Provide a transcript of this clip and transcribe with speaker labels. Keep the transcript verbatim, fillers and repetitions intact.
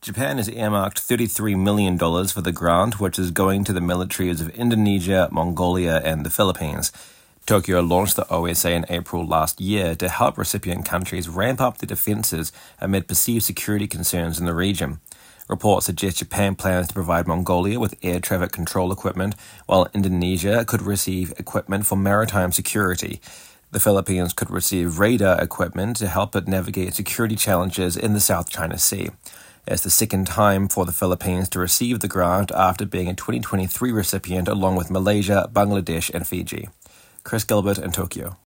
Speaker 1: Japan has earmarked thirty-three million dollars for the grant, which is going to the militaries of Indonesia, Mongolia, and the Philippines. Tokyo launched the O S A in April last year to help recipient countries ramp up their defenses amid perceived security concerns in the region. Reports suggest Japan plans to provide Mongolia with air traffic control equipment, while Indonesia could receive equipment for maritime security. The Philippines could receive radar equipment to help it navigate security challenges in the South China Sea. It's the second time for the Philippines to receive the grant after being a twenty twenty-three recipient along with Malaysia, Bangladesh, and Fiji. Chris Gilbert in Tokyo.